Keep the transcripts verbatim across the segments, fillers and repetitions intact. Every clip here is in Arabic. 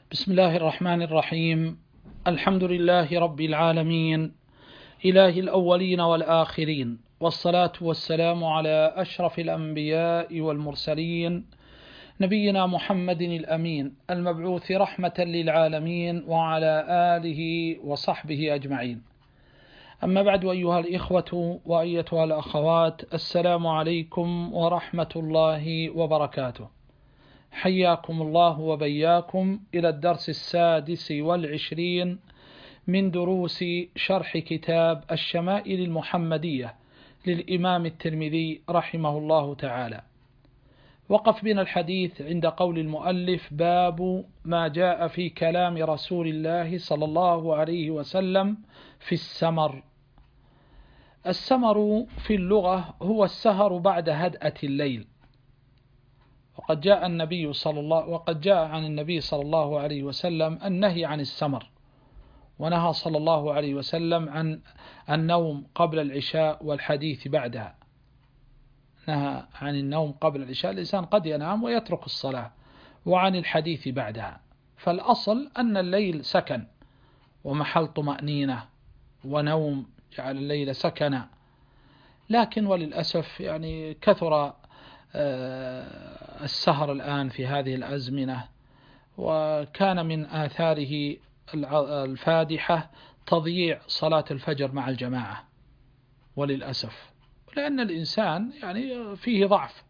بسم الله الرحمن الرحيم. الحمد لله رب العالمين، إله الأولين والآخرين، والصلاة والسلام على أشرف الأنبياء والمرسلين، نبينا محمد الأمين المبعوث رحمة للعالمين، وعلى آله وصحبه أجمعين. أما بعد، أيها الإخوة وأيتها الأخوات، السلام عليكم ورحمة الله وبركاته. حياكم الله وبياكم إلى الدرس السادس والعشرين من دروس شرح كتاب الشمائل المحمدية للإمام الترمذي رحمه الله تعالى. وقف بنا الحديث عند قول المؤلف: باب ما جاء في كلام رسول الله صلى الله عليه وسلم في السمر. السمر في اللغة هو السهر بعد هدأة الليل، وقد جاء النبي صلى الله وقد جاء عن النبي صلى الله عليه وسلم النهي عن السمر، ونهى صلى الله عليه وسلم عن النوم قبل العشاء والحديث بعدها. نهى عن النوم قبل العشاء، الإنسان قد ينام ويترك الصلاة، وعن الحديث بعدها. فالأصل أن الليل سكن ومحل طمأنينة ونوم، جعل الليل سكنا. لكن وللأسف يعني كثر السهر الآن في هذه الأزمنة، وكان من آثاره الفادحة تضييع صلاة الفجر مع الجماعة، وللأسف، لأن الإنسان يعني فيه ضعف،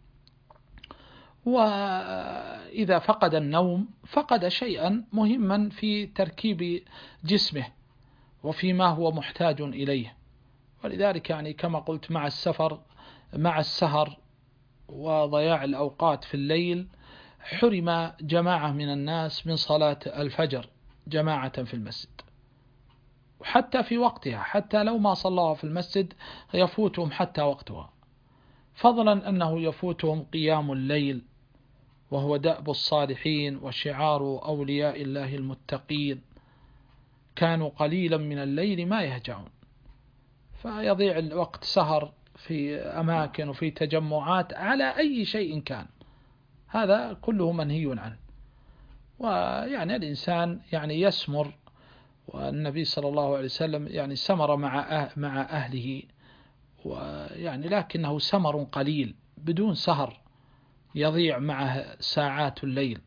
وإذا فقد النوم فقد شيئا مهما في تركيب جسمه وفيما هو محتاج إليه. ولذلك يعني كما قلت، مع السفر مع السهر وضياع الأوقات في الليل حرم جماعة من الناس من صلاة الفجر جماعة في المسجد، وحتى في وقتها، حتى لو ما صلوا في المسجد يفوتهم حتى وقتها، فضلا أنه يفوتهم قيام الليل، وهو دأب الصالحين وشعار أولياء الله المتقين، كانوا قليلا من الليل ما يهجعون. فيضيع الوقت سهر في أماكن وفي تجمعات على أي شيء كان، هذا كله منهي عنه. ويعني الإنسان يعني يسمر، والنبي صلى الله عليه وسلم يعني سمر مع أه مع أهله، ويعني لكنه سمر قليل بدون سهر يضيع معه ساعات الليل.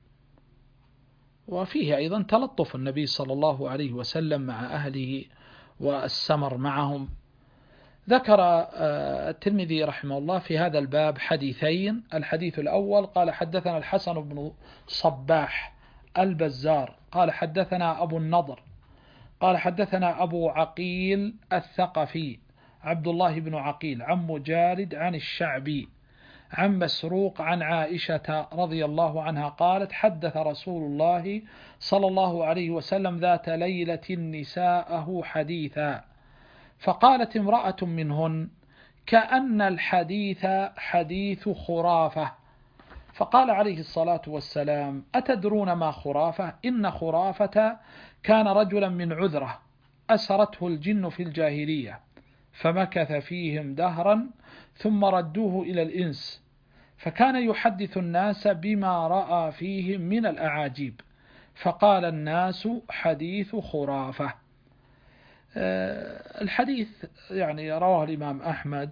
وفيه أيضا تلطف النبي صلى الله عليه وسلم مع أهله والسمر معهم. ذكر الترمذي رحمه الله في هذا الباب حديثين. الحديث الأول قال: حدثنا الحسن بن صباح البزار قال حدثنا أبو النضر قال حدثنا أبو عقيل الثقفي عبد الله بن عقيل عن مجالد عن الشعبي عن مسروق عن عائشة رضي الله عنها قالت: حدث رسول الله صلى الله عليه وسلم ذات ليلة نساءه حديثا، فقالت امرأة منهن: كأن الحديث حديث خرافة. فقال عليه الصلاة والسلام: أتدرون ما خرافة؟ إن خرافة كان رجلا من عذرة أسرته الجن في الجاهلية، فمكث فيهم دهرا ثم ردوه إلى الإنس، فكان يحدث الناس بما رأى فيهم من الأعاجيب، فقال الناس: حديث خرافة. الحديث يعني رواه الإمام أحمد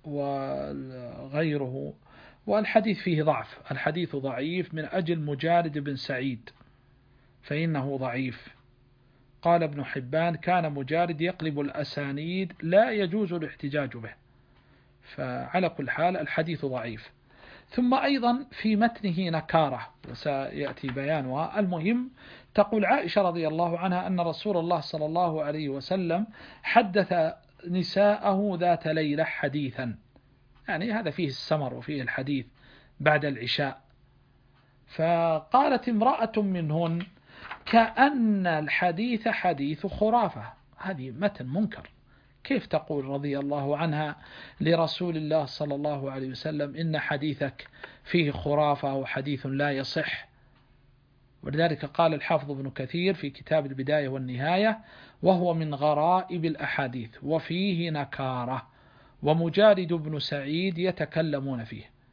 وغيره، والحديث فيه ضعف، الحديث ضعيف من أجل مجالد بن سعيد فإنه ضعيف. قال ابن حبان: كان مجالد يقلب الأسانيد لا يجوز الاحتجاج به. فعلى كل حال الحديث ضعيف. ثم أيضا في متنه نكارة وسيأتي بيانها. المهم، تقول عائشة رضي الله عنها أن رسول الله صلى الله عليه وسلم حدث نساءه ذات ليلة حديثا، يعني هذا فيه السمر وفيه الحديث بعد العشاء. فقالت امرأة منهن: كأن الحديث حديث خرافة. هذه متن منكر. كيف تقول رضي الله عنها لرسول الله صلى الله عليه وسلم إن حديثك فيه خرافة وحديث لا يصح؟ ولذلك قال الحافظ ابن كثير في كتاب البداية والنهاية: وهو من غرائب الأحاديث وفيه نكارة، ومجالد بن سعيد يتكلمون فيه.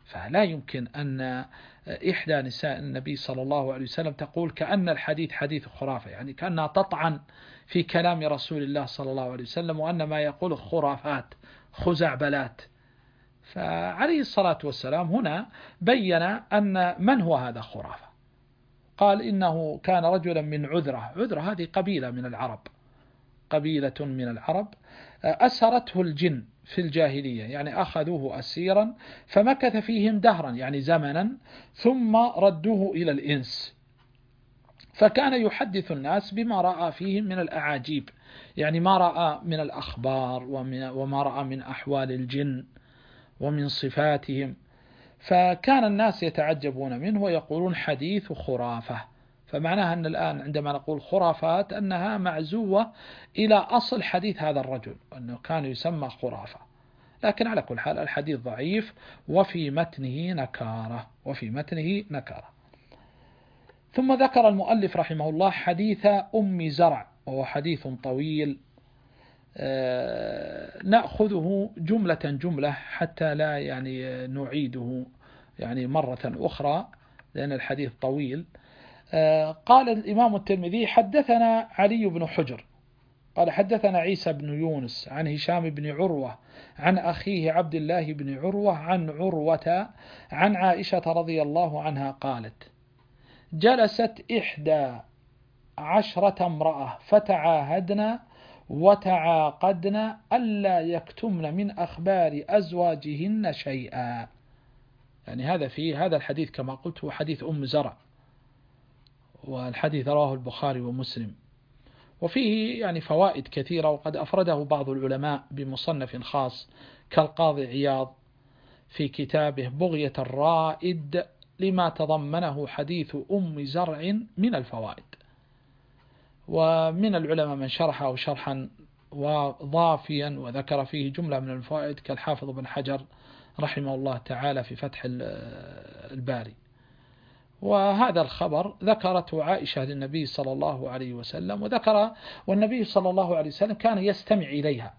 فلا يمكن أن إحدى نساء النبي صلى الله عليه وسلم تقول كأن الحديث حديث خرافة، يعني كأنها تطعن في كلام رسول الله صلى الله عليه وسلم، وأن ما يقول خرافات خزعبلات. فعليه الصلاة والسلام هنا بين أن من هو هذا خرافة. قال إنه كان رجلا من عذرة. عذرة هذه قبيلة من العرب، قبيلة من العرب أسرته الجن في الجاهلية، يعني أخذوه أسيرا فمكث فيهم دهرا يعني زمنا، ثم ردوه إلى الإنس، فكان يحدث الناس بما رأى فيهم من الأعاجيب، يعني ما رأى من الأخبار وما رأى من أحوال الجن ومن صفاتهم، فكان الناس يتعجبون منه ويقولون حديث خرافة. فمعناها أن الآن عندما نقول خرافات أنها معزوة إلى أصل حديث هذا الرجل أنه كان يسمى خرافة. لكن على كل حال الحديث ضعيف وفي متنه نكارة وفي متنه نكارة. ثم ذكر المؤلف رحمه الله حديث أم زرع، وهو حديث طويل نأخذه جملة جملة حتى لا يعني نعيده يعني مرة أخرى لأن الحديث طويل. قال الإمام الترمذي حدثنا علي بن حجر قال حدثنا عيسى بن يونس عن هشام بن عروة عن أخيه عبد الله بن عروة عن عروة عن عائشة رضي الله عنها قالت جلست إحدى عشرة امرأة فتعاهدنا وتعاقدنا ألا يكتمن من أخبار أزواجهن شيئا. يعني هذا في هذا الحديث كما قلت هو حديث أم زرع، والحديث رواه البخاري ومسلم، وفيه يعني فوائد كثيرة، وقد أفرده بعض العلماء بمصنف خاص كالقاضي عياض في كتابه بغية الرائد لما تضمنه حديث أم زرع من الفوائد. ومن العلماء من شرحه شرحا وضافيا وذكر فيه جملة من الفوائد كالحافظ بن حجر رحمه الله تعالى في فتح الباري. وهذا الخبر ذكرته عائشة للنبي صلى الله عليه وسلم، وذكر والنبي صلى الله عليه وسلم كان يستمع إليها.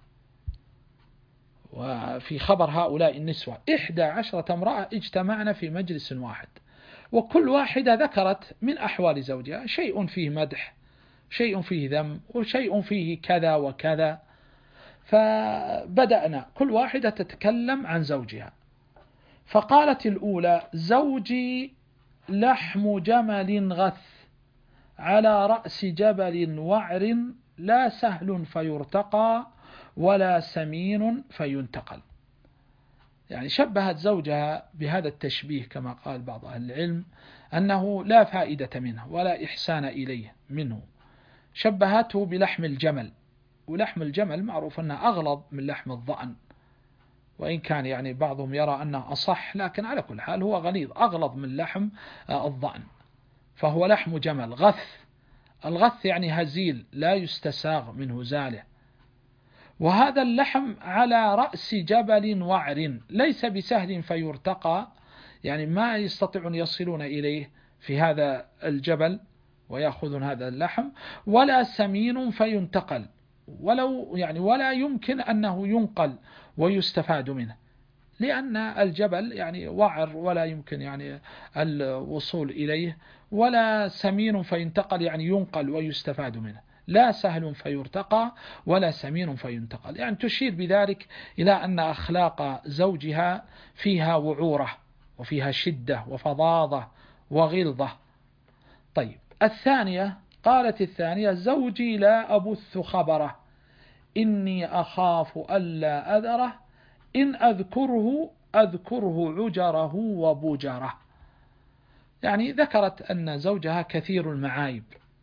وفي خبر هؤلاء النسوة إحدى عشرة امرأة اجتمعنا في مجلس واحد، وكل واحدة ذكرت من أحوال زوجها شيء فيه مدح، شيء فيه ذم، وشيء فيه كذا وكذا. فبدأنا كل واحدة تتكلم عن زوجها، فقالت الأولى زوجي لحم جمل غث على رأس جبل وعر لا سهل فيرتقى ولا سمين فينتقل. يعني شبهت زوجها بهذا التشبيه كما قال بعض أهل العلم أنه لا فائدة منه ولا إحسان إليه منه. شبهته بلحم الجمل، ولحم الجمل معروف أنه أغلظ من لحم الضأن، وإن كان يعني بعضهم يرى أنه أصح، لكن على كل حال هو غليظ أغلظ من لحم الضأن، فهو لحم جمل غث. الغث يعني هزيل لا يستساغ منه زاله. وهذا اللحم على رأس جبل وعر ليس بسهل فيرتقى، يعني ما يستطيعون يصلون إليه في هذا الجبل ويأخذون هذا اللحم، ولا سمين فينتقل، ولو يعني ولا يمكن أنه ينقل ويستفاد منه، لأن الجبل يعني وعر ولا يمكن يعني الوصول إليه، ولا سمين فينتقل يعني ينقل ويستفاد منه، لا سهل فيرتقى ولا سمين فينتقل. يعني تشير بذلك إلى أن أخلاق زوجها فيها وعورة وفيها شدة وفظاظة وغلظة. طيب الثانية قالت الثانية زوجي لا أبث خبره إني أخاف ألا أذره إن أذكره أذكره عجره وبجره. يعني ذكرت أن زوجها كثير المعايب،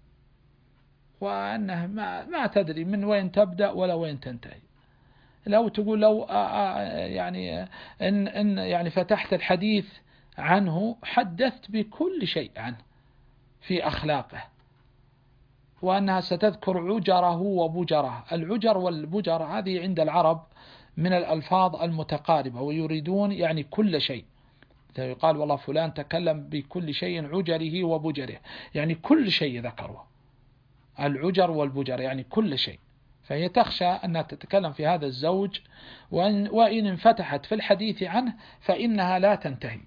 وأنها ما, ما تدري من وين تبدأ ولا وين تنتهي. لو تقول لو يعني إن, إن يعني فتحت الحديث عنه حدثت بكل شيء عنه في أخلاقه، وأنها ستذكر عجره وبجره. العجر والبجر هذه عند العرب من الألفاظ المتقاربة، ويريدون يعني كل شيء. يقال والله فلان تكلم بكل شيء عجره وبجره، يعني كل شيء ذكره. العجر والبجر يعني كل شيء، فهي تخشى أنها تتكلم في هذا الزوج، وإن, وإن انفتحت في الحديث عنه فإنها لا تنتهي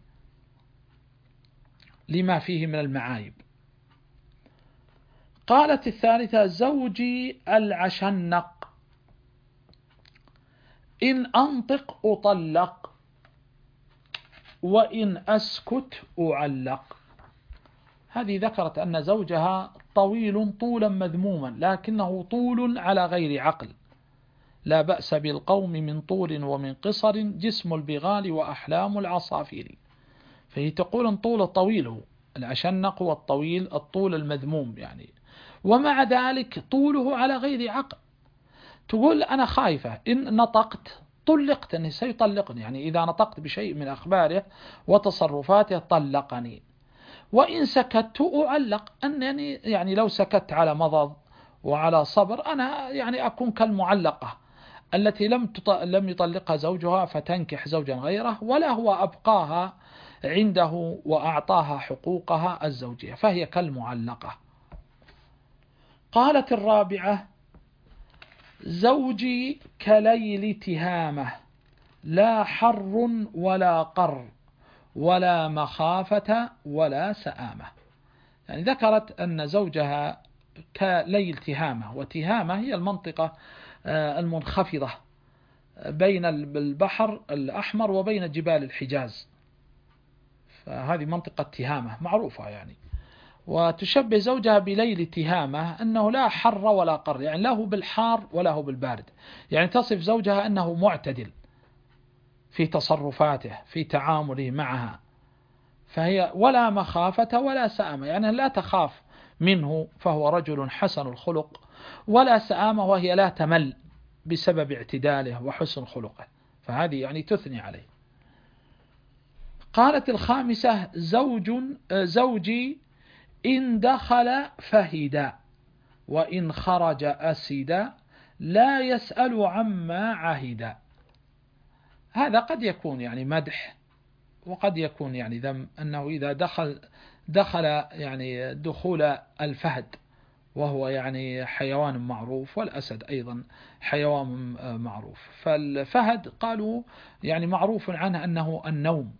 لما فيه من المعايب. قالت الثالثة: زوجي العشنق، إن أنطق أطلق، وإن أسكت أعلق. هذه ذكرت أن زوجها طويل طولا مذموما، لكنه طول على غير عقل. لا بأس بالقوم من طول ومن قصر، جسم البغال وأحلام العصافير. فهي تقول أن طول طويله، العشنق والطويل الطول المذموم يعني، ومع ذلك طوله على غير عقل. تقول أنا خايفة إن نطقت طلقت، أنه سيطلقني، يعني إذا نطقت بشيء من أخباره وتصرفاته طلقني. وإن سكت أعلق، أنني يعني لو سكت على مضض وعلى صبر أنا يعني أكون كالمعلقة التي لم لم يطلقها زوجها فتنكح زوجا غيره، ولا هو أبقاها عنده وأعطاها حقوقها الزوجية، فهي كالمعلقة. قالت الرابعة: زوجي كليل تهامة، لا حر ولا قر، ولا مخافة ولا سآمة. يعني ذكرت أن زوجها كليل تهامة، وتهامة هي المنطقة المنخفضة بين البحر الأحمر وبين جبال الحجاز، فهذه منطقة تهامة معروفة يعني. وتشبه زوجها بليل تهامة أنه لا حر ولا قر، يعني لا هو بالحار ولا هو بالبارد، يعني تصف زوجها أنه معتدل في تصرفاته في تعامله معها. فهي ولا مخافة ولا سآمة، يعني لا تخاف منه فهو رجل حسن الخلق، ولا سآمة وهي لا تمل بسبب اعتداله وحسن خلقه، فهذه يعني تثني عليه. قالت الخامسة: زوج زوجي إن دخل فهدا، وإن خرج أسدا، لا يسأل عما عهدا. هذا قد يكون يعني مدح، وقد يكون يعني ذم، أنه إذا دخل دخل يعني دخول الفهد، وهو يعني حيوان معروف، والأسد أيضا حيوان معروف. فالفهد قالوا يعني معروف عنه أنه النوم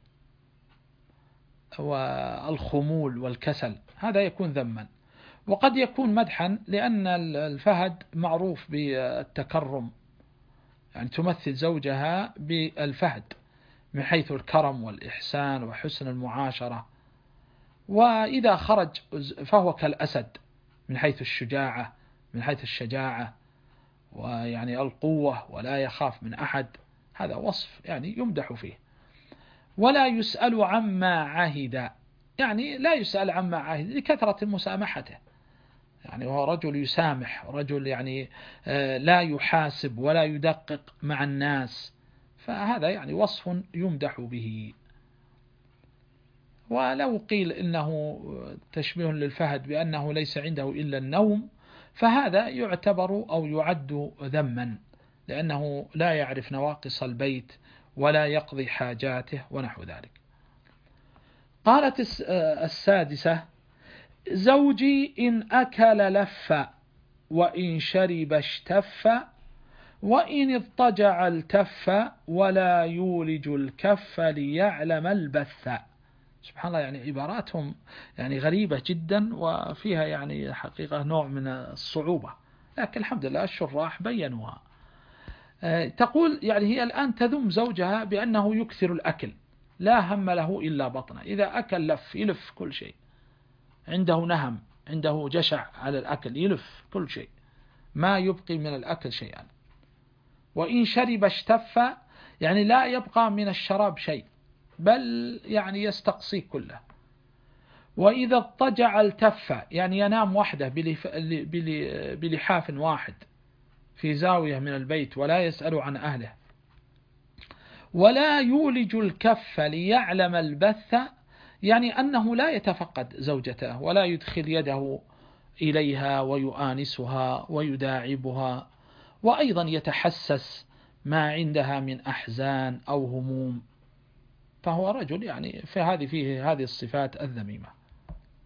والخمول والكسل، هذا يكون ذما. وقد يكون مدحا، لأن الفهد معروف بالتكرم، يعني تمثل زوجها بالفهد من حيث الكرم والإحسان وحسن المعاشرة. وإذا خرج فهو كالأسد من حيث الشجاعة، من حيث الشجاعة ويعني القوة، ولا يخاف من أحد. هذا وصف يعني يمدح فيه. ولا يسأل عما عهد، يعني لا يسأل عما عهد لكثرة مسامحته، يعني هو رجل يسامح، رجل يعني لا يحاسب ولا يدقق مع الناس، فهذا يعني وصف يمدح به. ولو قيل إنه تشبيه للفهد بأنه ليس عنده إلا النوم، فهذا يعتبر أو يعد ذما، لأنه لا يعرف نواقص البيت ولا يقضي حاجاته ونحو ذلك. قالت السادسة: زوجي إن أكل لف، وإن شرب اشتف، وإن اضطجع التف، ولا يولج الكف ليعلم البث. سبحان الله، يعني عباراتهم يعني غريبة جدا، وفيها يعني حقيقة نوع من الصعوبة، لكن الحمد لله الشراح بينوها. تقول يعني هي الآن تذم زوجها بأنه يكثر الأكل، لا هم له إلا بطنه، إذا أكل لف يلف كل شيء، عنده نهم، عنده جشع على الأكل، يلف كل شيء، ما يبقي من الأكل شيئا. وإن شرب اشتف، يعني لا يبقى من الشراب شيء، بل يعني يستقصي كله. وإذا اضطجع التف، يعني ينام وحده بلحاف واحد في زاوية من البيت ولا يسأل عن أهله. ولا يولج الكف ليعلم البث، يعني أنه لا يتفقد زوجته ولا يدخل يده إليها ويؤانسها ويداعبها، وأيضا يتحسس ما عندها من أحزان أو هموم، فهو رجل يعني في هذه فيه هذه الصفات الذميمة.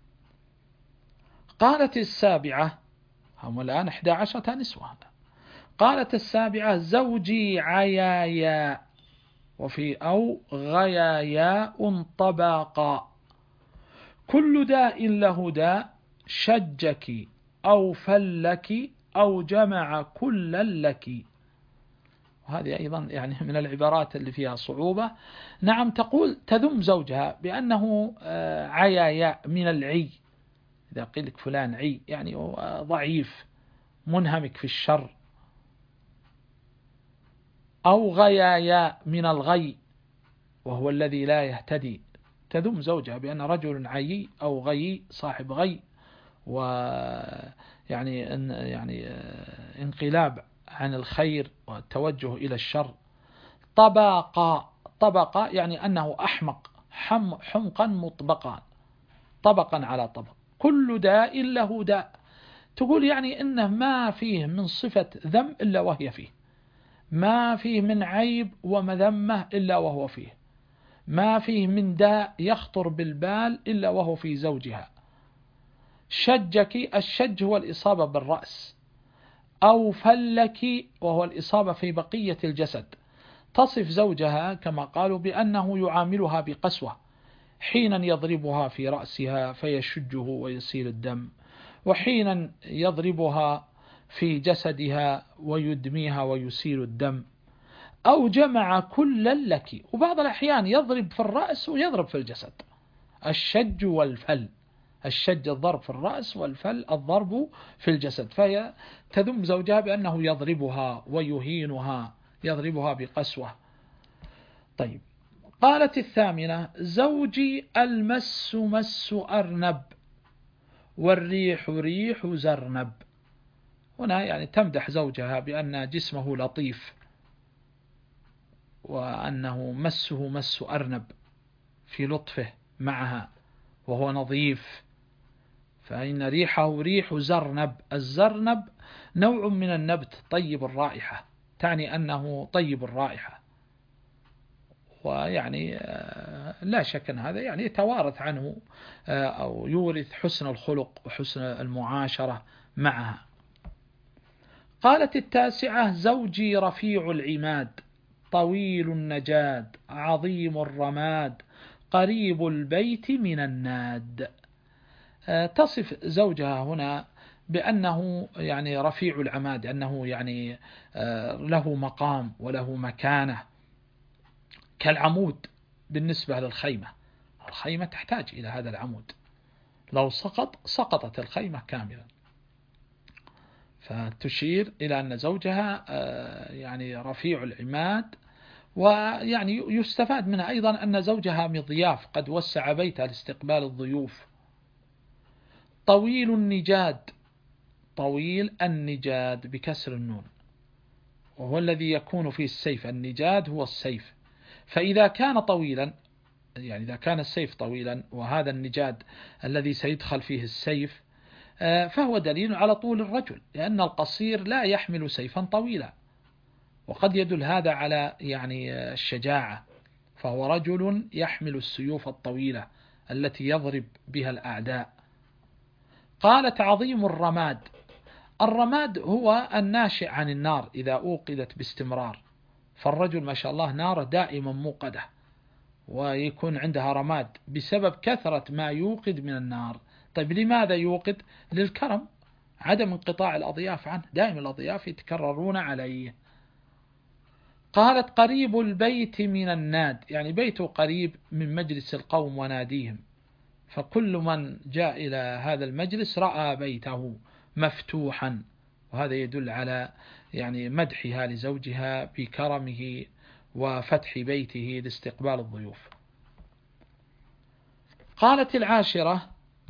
قالت السابعة، هم الآن إحدى عشرة نسوة. قالت السابعة زوجي عيايا، وفي أو غياياء طباقا، كل داء له داء، شجك أو فلك أو جمع كل لك. وهذه أيضا يعني من العبارات اللي فيها صعوبة. نعم، تقول تذم زوجها بأنه عيايا من العي، إذا قيل لك فلان عي يعني ضعيف منهمك في الشر، أو غيايا من الغي وهو الذي لا يهتدي. تذم زوجها بأن رجل عيي أو غي صاحب غي، ويعني يعني انقلاب عن الخير والتوجه إلى الشر. طبقا، طبقا يعني أنه أحمق، حمقا مطبقا، طبقا على طبق، كل داء له داء. تقول يعني إنه ما فيه من صفة ذم إلا وهي فيه، ما فيه من عيب ومذمة إلا وهو فيه، ما فيه من داء يخطر بالبال إلا وهو في زوجها. شجك، الشج هو الإصابة بالرأس، أو فلك وهو الإصابة في بقية الجسد. تصف زوجها كما قالوا بأنه يعاملها بقسوة، حينا يضربها في رأسها فيشجه ويسيل الدم، وحينا يضربها في جسدها ويدميها ويسيل الدم، أو جمع كل لك، وبعض الأحيان يضرب في الرأس ويضرب في الجسد. الشج والفل، الشج الضرب في الرأس، والفل الضرب في الجسد. فهي تذم زوجها بأنه يضربها ويهينها، يضربها بقسوة. طيب، قالت الثامنة زوجي المس مس أرنب، والريح ريح زرنب. هنا يعني تمدح زوجها بأن جسمه لطيف، وأنه مسه مس أرنب في لطفه معها، وهو نظيف. فإن ريحه ريح زرنب، الزرنب نوع من النبت طيب الرائحة، تعني أنه طيب الرائحة. ويعني لا شك أن هذا يعني يتوارث عنه أو يورث حسن الخلق وحسن المعاشرة معها. قالت التاسعة زوجي رفيع العماد، طويل النجاد، عظيم الرماد، قريب البيت من الناد. تصف زوجها هنا بأنه يعني رفيع العماد، أنه يعني له مقام وله مكانة كالعمود بالنسبة للخيمة. الخيمة تحتاج إلى هذا العمود، لو سقط سقطت الخيمة كاملا. فتشير إلى أن زوجها يعني رفيع العماد. ويعني يستفاد منها أيضا أن زوجها مضياف، قد وسع بيته لاستقبال الضيوف. طويل النجاد، طويل النجاد بكسر النون، وهو الذي يكون فيه السيف. النجاد هو السيف، فإذا كان طويلا يعني إذا كان السيف طويلا وهذا النجاد الذي سيدخل فيه السيف، فهو دليل على طول الرجل، لأن القصير لا يحمل سيفا طويلا، وقد يدل هذا على يعني الشجاعة، فهو رجل يحمل السيوف الطويلة التي يضرب بها الأعداء. قالت عظيم الرماد، الرماد هو الناشئ عن النار إذا أوقدت باستمرار، فالرجل ما شاء الله ناره دائما موقدة، ويكون عندها رماد بسبب كثرة ما يوقد من النار. طيب لماذا يوقد؟ للكرم، عدم انقطاع الأضياف عنه، دائما الأضياف يتكررون عليه. قالت قريب البيت من الناد، يعني بيته قريب من مجلس القوم وناديهم، فكل من جاء إلى هذا المجلس رأى بيته مفتوحا، وهذا يدل على يعني مدحها لزوجها بكرمه وفتح بيته لاستقبال الضيوف. قالت العاشرة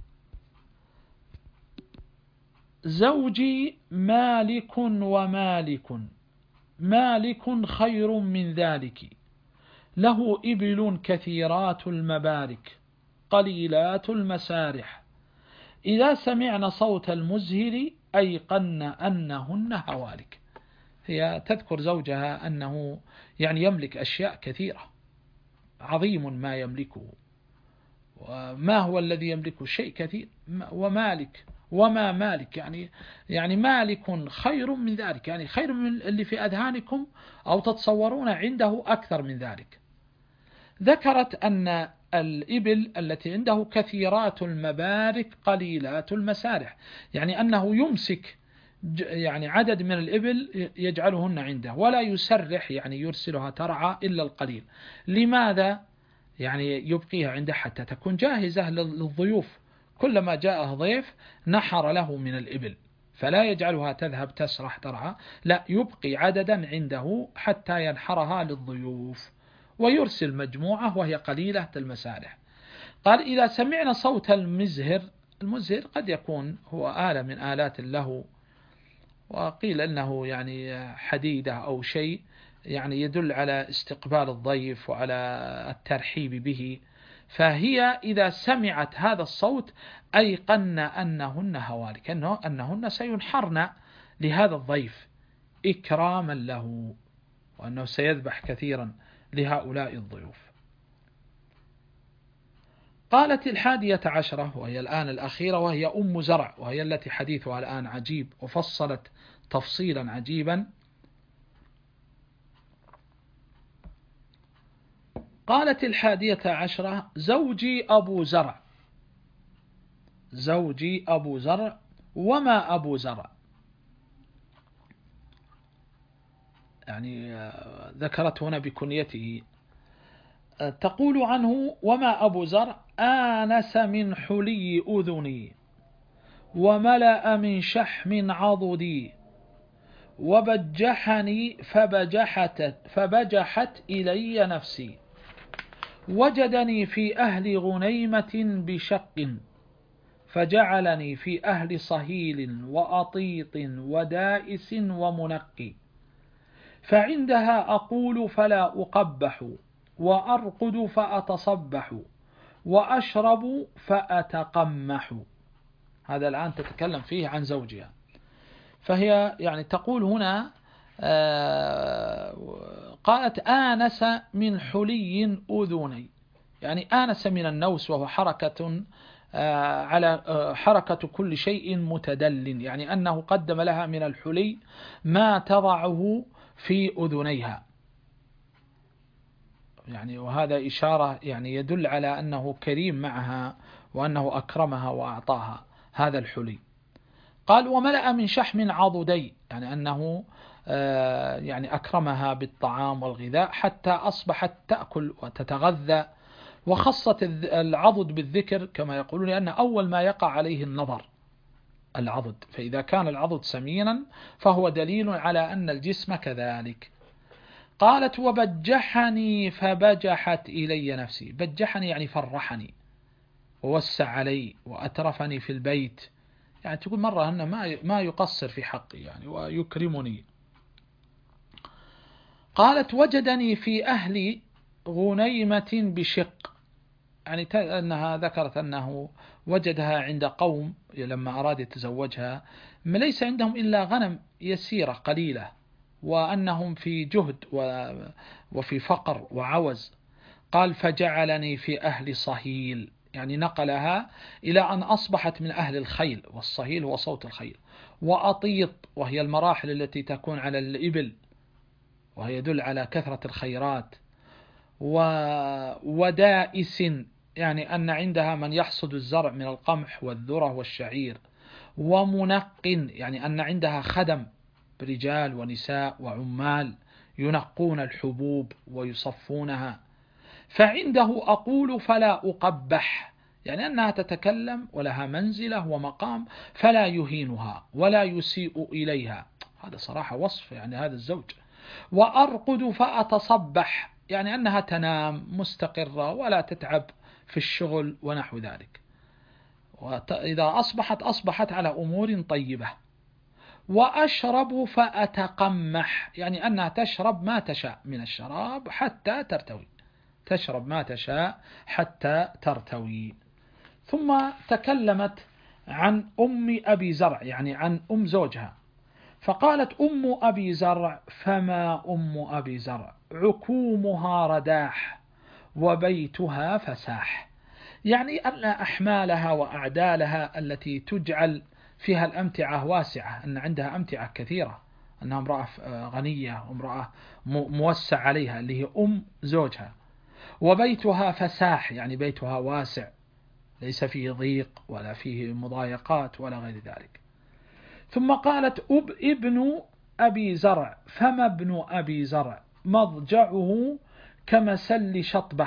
زوجي مالك ومالك، مالك خير من ذلك، له إبل كثيرات المبارك، قليلات المسارح، إذا سمعن صوت المزهر أيقن أنهن هوالك. هي تذكر زوجها أنه يعني يملك أشياء كثيرة، عظيم ما يملكه، وما هو الذي يملكه؟ شيء كثير، ومالك وما مالك، يعني يعني مالك خير من ذلك، يعني خير من اللي في أذهانكم أو تتصورون عنده أكثر من ذلك. ذكرت أن الإبل التي عنده كثيرات المبارك قليلات المسارح، يعني أنه يمسك يعني عدد من الإبل يجعلهن عنده ولا يسرح، يعني يرسلها ترعى إلا القليل. لماذا؟ يعني يبقيها عنده حتى تكون جاهزة للضيوف، كلما جاء ضيف نحر له من الإبل، فلا يجعلها تذهب تسرح ترعى، لا، يبقي عددا عنده حتى ينحرها للضيوف، ويرسل مجموعة وهي قليلة المسارح. قال إذا سمعنا صوت المزهر، المزهر قد يكون هو آلة من آلات له، وقيل أنه يعني حديدة أو شيء يعني يدل على استقبال الضيف وعلى الترحيب به. فهي إذا سمعت هذا الصوت أيقن أنهن هوالك، أنه أنهن سينحرن لهذا الضيف إكراما له، وأنه سيذبح كثيرا لهؤلاء الضيوف. قالت الحادية عشرة وهي الآن الأخيرة، وهي أم زرع، وهي التي حديثها الآن عجيب، وفصلت تفصيلا عجيبا. قالت الحادية عشرة زوجي أبو زرع، زوجي أبو زرع. وما أبو زرع؟ يعني ذكرت هنا بكنيته، تقول عنه وما أبو زرع آنس من حلي أذني وملأ من شحم عضدي وبجحني فبجحت, فبجحت إلي نفسي وجدني في أهل غنيمة بشق فجعلني في أهل صهيل وأطيط ودائس ومنقي فعندها أقول فلا أقبح وأرقد فأتصبح وأشرب فأتقمح. هذا الآن تتكلم فيه عن زوجها، فهي يعني تقول هنا قالت آنس من حلي أذني، يعني آنس من النوس وهو حركة على حركة كل شيء متدل، يعني أنه قدم لها من الحلي ما تضعه في أذنيها، يعني وهذا إشارة يعني يدل على أنه كريم معها وأنه أكرمها وأعطاها هذا الحلي. قال وملأ من شحم عضدي، يعني أنه يعني أكرمها بالطعام والغذاء حتى أصبحت تأكل وتتغذى، وخصت العضد بالذكر كما يقولون لأن أول ما يقع عليه النظر العضد، فإذا كان العضد سمينا فهو دليل على أن الجسم كذلك. قالت وبجحني فبجحت إلي نفسي، بجحني يعني فرحني ووسع علي وأترفني في البيت، يعني تقول مرة أنه ما ما يقصر في حقي يعني ويكرمني. قالت وجدني في أهل غنيمة بشق، يعني أنها ذكرت أنه وجدها عند قوم لما أراد يتزوجها ليس عندهم إلا غنم يسيرة قليلة، وأنهم في جهد وفي فقر وعوز. قال فجعلني في أهل صهيل، يعني نقلها إلى أن أصبحت من أهل الخيل، والصهيل هو صوت الخيل، وأطيط وهي المراحل التي تكون على الإبل وهي يدل على كثرة الخيرات، ودائس يعني أن عندها من يحصد الزرع من القمح والذرة والشعير، ومنق يعني أن عندها خدم رجال ونساء وعمال ينقون الحبوب ويصفونها. فعنده أقول فلا أقبح، يعني أنها تتكلم ولها منزلة ومقام فلا يهينها ولا يسيء إليها، هذا صراحة وصف يعني هذا الزوج. وأرقد فأتصبح، يعني أنها تنام مستقرة ولا تتعب في الشغل ونحو ذلك، وإذا أصبحت أصبحت على أمور طيبة. وأشرب فأتقمح، يعني أنها تشرب ما تشاء من الشراب حتى ترتوي، تشرب ما تشاء حتى ترتوي. ثم تكلمت عن أم أبي زرع، يعني عن أم زوجها، فقالت أم أبي زرع فما أم أبي زرع عكومها رداح وبيتها فساح، يعني أن أحمالها وأعدالها التي تجعل فيها الأمتعة واسعة، أن عندها أمتعة كثيرة، أنها امرأة غنية وامرأة موسع عليها اللي هي أم زوجها. وبيتها فساح، يعني بيتها واسع ليس فيه ضيق ولا فيه مضايقات ولا غير ذلك. ثم قالت أب ابن أبي زرع، فما ابن أبي زرع؟ مضجعه كمسل شطبة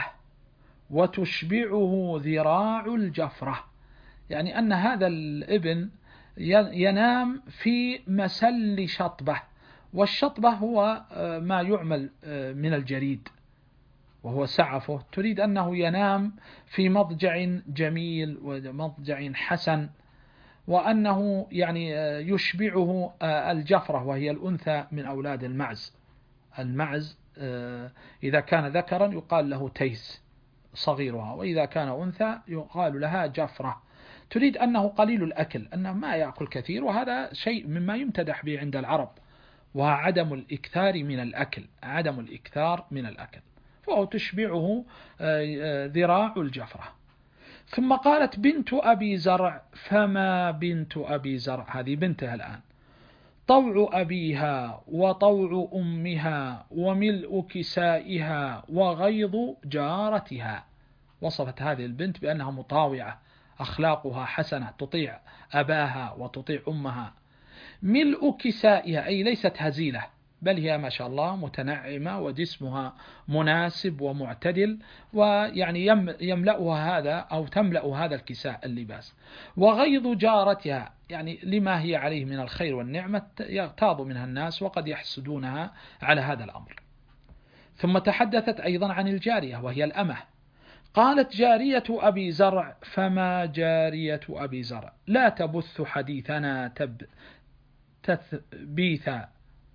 وتشبعه ذراع الجفرة. يعني أن هذا الابن ينام في مسل شطبة، والشطبة هو ما يعمل من الجريد وهو سعفه، تريد أنه ينام في مضجع جميل ومضجع حسن، وأنه يعني يشبعه الجفرة وهي الأنثى من أولاد المعز. المعز إذا كان ذكرا يقال له تيس صغيرها، وإذا كان أنثى يقال لها جفرة. تريد أنه قليل الأكل، أنه ما يأكل كثير، وهذا شيء مما يمتدح به عند العرب، وعدم الإكثار من الأكل، عدم الإكثار من الأكل، فهو تشبعه ذراع الجفرة. ثم قالت بنت أبي زرع، فما بنت أبي زرع؟ هذه بنتها الآن. طوع أبيها وطوع أمها وملء كسائها وغيظ جارتها. وصفت هذه البنت بأنها مطاوعة، أخلاقها حسنة، تطيع أباها وتطيع أمها. ملء كسائها أي ليست هزيلة، بل هي ما شاء الله متنعمة وجسمها مناسب ومعتدل، ويعني يملأها هذا أو تملأ هذا الكساء اللباس. وغيظ جارتها يعني لما هي عليه من الخير والنعمة يغتاظ منها الناس وقد يحسدونها على هذا الأمر. ثم تحدثت أيضا عن الجارية وهي الأمة. قالت جارية أبي زرع، فما جارية أبي زرع؟ لا تبث حديثنا تب تثبيثا،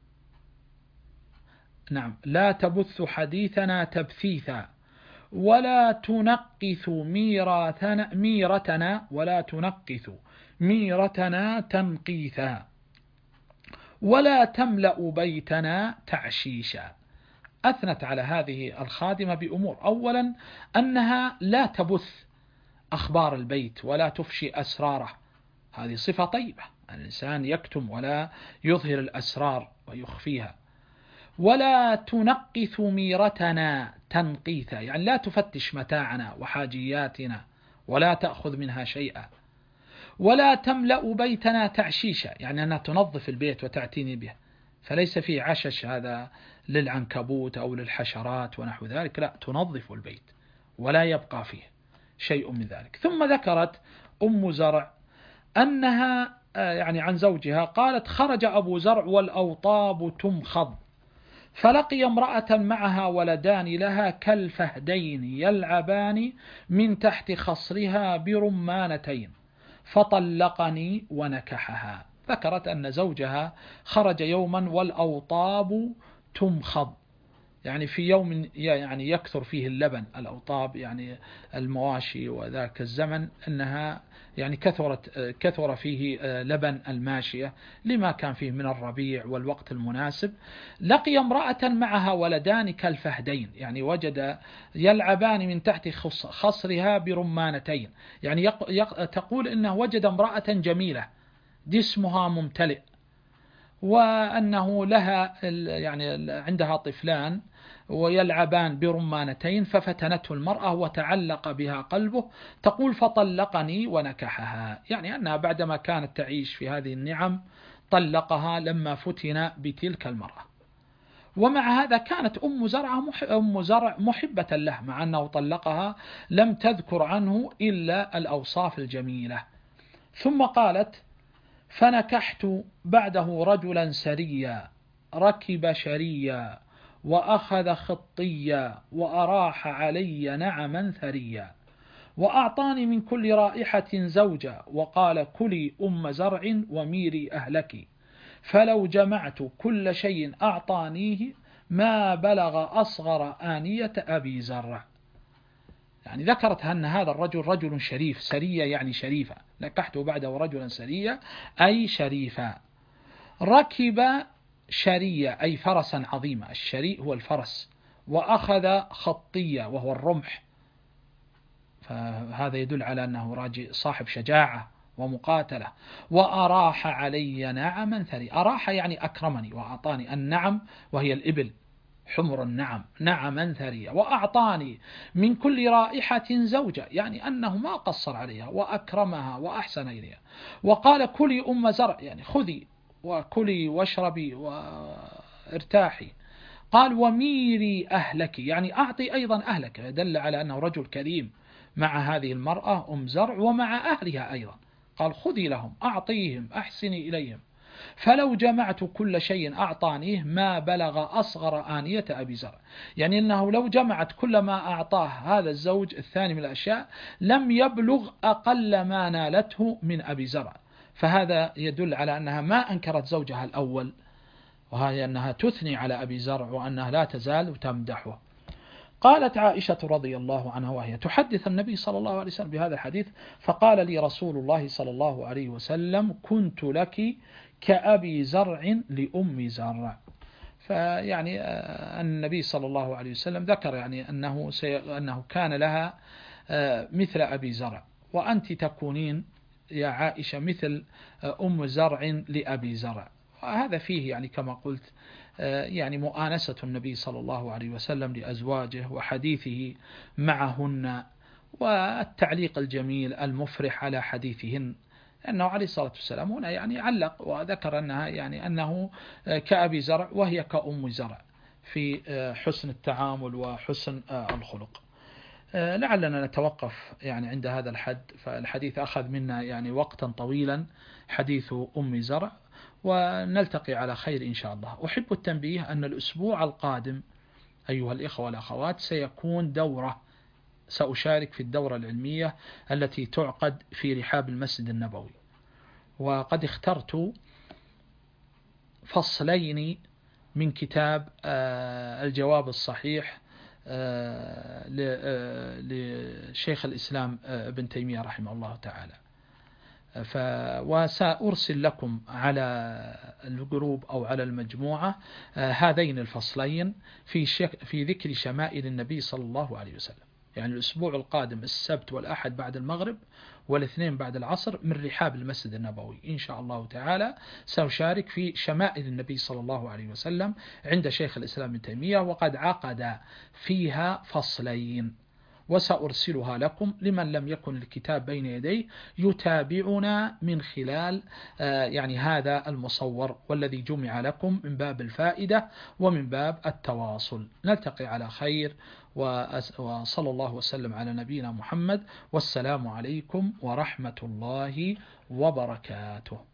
نعم لا تبث حديثنا تبثيثا، ولا تنقث ميرتنا ميرتنا ولا تنقث ميرتنا تنقيثا، ولا تملأ بيتنا تعشيشا. أثنت على هذه الخادمة بأمور. أولا أنها لا تبث أخبار البيت ولا تفشي أسراره، هذه صفة طيبة، الإنسان يكتم ولا يظهر الأسرار ويخفيها. ولا تنقث ميرتنا تنقيثا، يعني لا تفتش متاعنا وحاجياتنا ولا تأخذ منها شيئا. ولا تملأ بيتنا تعشيشا، يعني أنها تنظف البيت وتعتني به، فليس فيه عشش هذا للعنكبوت أو للحشرات ونحو ذلك، لا، تنظف البيت ولا يبقى فيه شيء من ذلك. ثم ذكرت أم زرع أنها يعني عن زوجها قالت خرج أبو زرع والأوطاب تمخض، فلقي امرأة معها ولدان لها كالفهدين يلعبان من تحت خصرها برمانتين، فطلقني ونكحها. ذكرت أن زوجها خرج يوما والأوطاب تمخض، يعني في يوم يعني يكثر فيه اللبن، الأوطاب يعني المواشي، وذاك الزمن أنها يعني كثرت كثر فيه لبن الماشية لما كان فيه من الربيع والوقت المناسب. لقي امرأة معها ولدان كالفهدين، يعني وجد يلعبان من تحت خصرها برمانتين، يعني يق يق تقول إنه وجد امرأة جميلة جسمها ممتلئ، وأنه لها يعني عندها طفلان ويلعبان برمانتين، ففتنته المرأة وتعلق بها قلبه. تقول فطلقني ونكحها، يعني أنها بعدما كانت تعيش في هذه النعم طلقها لما فتن بتلك المرأة. ومع هذا كانت أم زرع أم زرع محبة له، مع أنه طلقها لم تذكر عنه إلا الأوصاف الجميلة. ثم قالت فنكحت بعده رجلا سريا ركب شريا وأخذ خطيا وأراح علي نعما ثريا، وأعطاني من كل رائحة زوجا، وقال كلي أم زرع وميري أهلك، فلو جمعت كل شيء أعطانيه ما بلغ أصغر آنية أبي زرع. يعني ذكرت أن هذا الرجل رجل شريف، سرية يعني شريفة، نكحته بعده رجلا سرية أي شريفا. ركب شرية أي فرسا عظيمة، الشريء هو الفرس، وأخذ خطية وهو الرمح، فهذا يدل على أنه راجل صاحب شجاعة ومقاتلة، وأراح علي نعما ثري. أراح يعني أكرمني وأعطاني النعم وهي الإبل، حمر النعم، نعما ثريا، وأعطاني من كل رائحة زوجة، يعني أنه ما قصر عليها وأكرمها وأحسن إليها. وقال كلي أم زرع، يعني خذي وكلي واشربي وارتاحي. قال وميري أهلك، يعني أعطي أيضا أهلك، دل على أنه رجل كريم مع هذه المرأة أم زرع ومع أهلها أيضا. قال خذي لهم، أعطيهم، أحسني إليهم. فلو جمعت كل شيء أعطانيه ما بلغ أصغر آنية أبي زرع، يعني أنه لو جمعت كل ما أعطاه هذا الزوج الثاني من الأشياء لم يبلغ أقل ما نالته من أبي زرع. فهذا يدل على أنها ما أنكرت زوجها الأول، وهي أنها تثني على أبي زرع وأنها لا تزال تمدحه. قالت عائشة رضي الله عنها وهي تحدث النبي صلى الله عليه وسلم بهذا الحديث: فقال لي رسول الله صلى الله عليه وسلم كنت لك كأبي زرع لأم زرع. فيعني النبي صلى الله عليه وسلم ذكر يعني أنه, أنه كان لها مثل أبي زرع، وأنت تكونين يا عائشة مثل أم زرع لأبي زرع. وهذا فيه يعني كما قلت يعني مؤانسة النبي صلى الله عليه وسلم لأزواجه وحديثه معهن، والتعليق الجميل المفرح على حديثهن، أنه عليه الصلاة والسلام هنا يعني علق وذكر أنها يعني أنه كأبي زرع وهي كأم زرع في حسن التعامل وحسن الخلق. لعلنا نتوقف يعني عند هذا الحد، فالحديث أخذ منا يعني وقتا طويلا حديث أم زرع، ونلتقي على خير إن شاء الله. أحب التنبيه أن الأسبوع القادم أيها الإخوة والأخوات سيكون دورة، سأشارك في الدورة العلمية التي تعقد في رحاب المسجد النبوي، وقد اخترت فصلين من كتاب الجواب الصحيح لشيخ الإسلام ابن تيمية رحمه الله تعالى. ف وسأرسل لكم على الجروب أو على المجموعة هذين الفصلين في شك... في ذكر شمائل النبي صلى الله عليه وسلم، يعني الأسبوع القادم السبت والأحد بعد المغرب والاثنين بعد العصر من رحاب المسجد النبوي إن شاء الله تعالى سأشارك في شمائل النبي صلى الله عليه وسلم عند شيخ الإسلام ابن تيمية، وقد عقد فيها فصلين، وسأرسلها لكم لمن لم يكن الكتاب بين يديه يتابعنا من خلال يعني هذا المصور والذي جمع لكم من باب الفائدة ومن باب التواصل. نلتقي على خير، وصلى الله وسلم على نبينا محمد، والسلام عليكم ورحمة الله وبركاته.